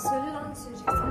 Söyle lan, söyleyeceksin.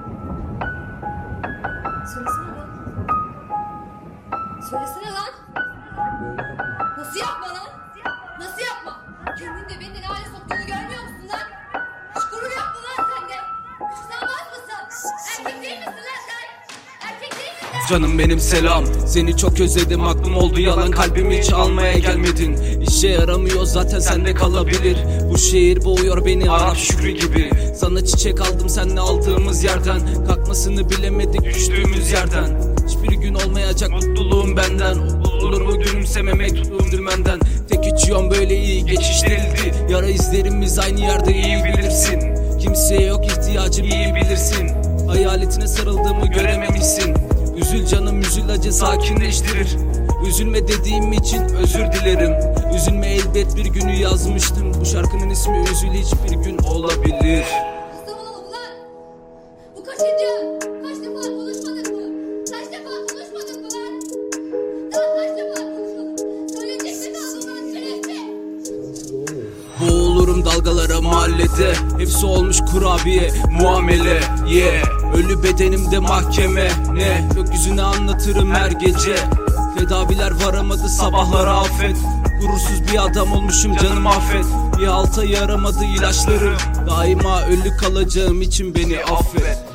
Söylesene lan. Söylesene lan. Nasıl yapma lan? Nasıl yapma? Kendin de beni ne hale soktuğunu görmüyor musun lan? Hiç gurur yok mu lan sende? Hiç utanmaz mısın? Erkek değil misin lan sen? Erkek değil misin? Canım benim selam, seni çok özledim, aklım oldu yalan, kalbimi hiç almaya gelmedin. İşe yaramıyor zaten, sende kalabilir. Bu şehir boğuyor beni Arap Şükrü gibi. Sana çiçek aldım senle aldığımız yerden, kalkmasını bilemedik düştüğümüz yerden. Hiçbir gün olmayacak mutluluğum benden, olur mu gülümsememek tuttuğum dümenden. Tek içiyorum böyle iyi geçiştirildi, yara izlerimiz aynı yerde iyi bilirsin. Kimseye yok ihtiyacım iyi bilirsin, hayaletine sarıldığımı görememişsin. Üzül canım üzül, acı sakinleştirir. Üzülme dediğim için özür dilerim. Üzülme elbet bir günü yazmıştım. Bu şarkının ismi Üzül hiçbir gün olabilir. Saçmalama lan. Bu kaçıncı? Kaç defa konuşmadık mı? Kaç defa konuşmadık mı lan? Daha kaç defa konuşmadık? Söyleyecek mi kaldı lan şerefsiz? Boğulurum dalgalara mahallede, hepsi olmuş kurabiye muamele, ölü bedenimde mahkeme, ne gökyüzüne anlatırım her gece. Tedaviler varamadı sabahlara affet, gurursuz bir adam olmuşum canım affet. Bir alta yaramadı ilaçlarım, daima ölü kalacağım için beni affet.